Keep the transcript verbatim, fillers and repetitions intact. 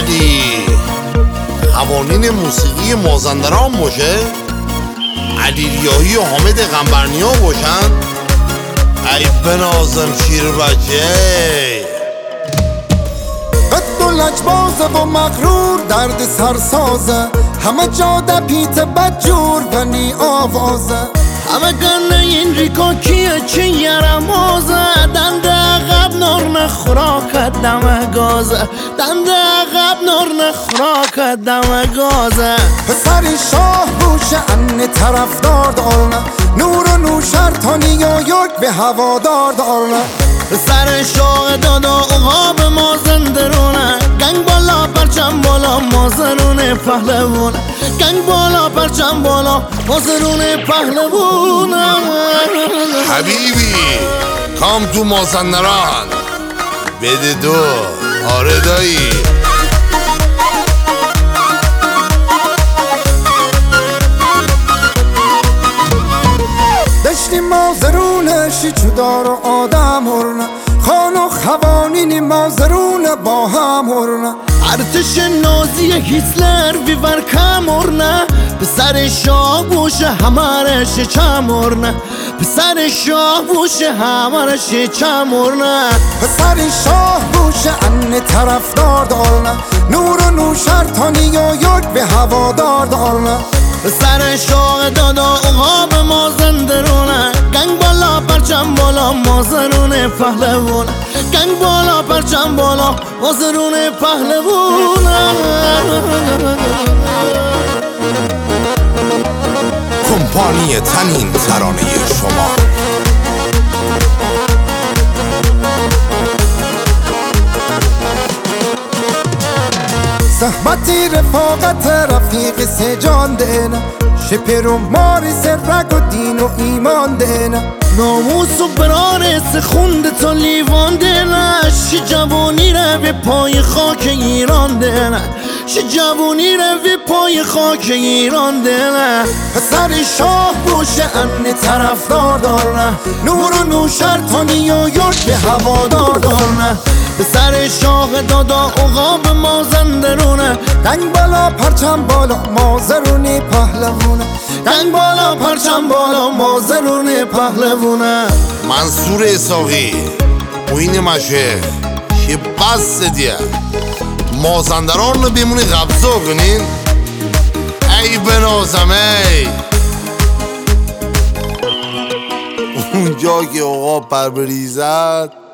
علی قوانین موسیقی مازندران باشه، علی ریاحی و حامد قنبرنیا باشن. ای بنازم شیر بچه قد و لجبازه و مغرور درد سرسازه، همه جاده پیت بدجور و نی آوازه. همه گنه این ریکا کیه چه یرمازه، دنده عقب نور نخوراکت دم گازه، دنده عقب نور نخوراکت دم گازه. پسر شاه بوشه ان طرفدار دارنه، نور و نوشر تا نیویورک به هوادار دارنه. پسر شاه دادا اوها به مازندرونه، گنگ بالا پرچم بالا مازرونه پهلوونه، گنگ بالا پرچم بالا مازرونه پهلوونه. حبیبی کام تو مازندران بده دو. آره دایی دشتی مازرونه شیچودار و آدم هرنه، خان و خوانین مازرونه با هم هرنه. ارتش نازی هیتلر ویور کمرنه، پسر شاه بوشه همرش چمرنه، پسر شاه بوشه همرش چمرنه. پسر شاه بوشه ان طرفدار دارنه، نور و نوشر تا نیویورک به هوادار دارنه. پسر شاه دادا اوها به مازندرونه، گنگ بالا پرچم بالا مازرونه پهلوونه، گنگ بالا پرچم بالا مازرونه پهلوونه. کمپانی تنین ترانه شما. صحبتی رفاقت رفیق سجان دینه، شپر و مارس رگ و دین و ایمان دینه. ناموس و برارس خوند تا لیوان دینه، شی جوانی رو به پای خاک ایران دینه، شی جوانی رو به پای خاک ایران دینه. پسر شاه بوشه ان طرفدار دارنه، نور و نوشر تا نیویورک به هوادار دارنه. پسر شاه دادا اوقا به مازندرونه، گنگ بالا پرچم بالا مازرونه پهلوونه، گنگ بالا پرچم بالا مازرونه پهلوونه. منصور اساقی موین مشه که بس دیه مازندران رو بمونی قبضه کنین. ای بنازم ای اونجا که آقا پر بریزد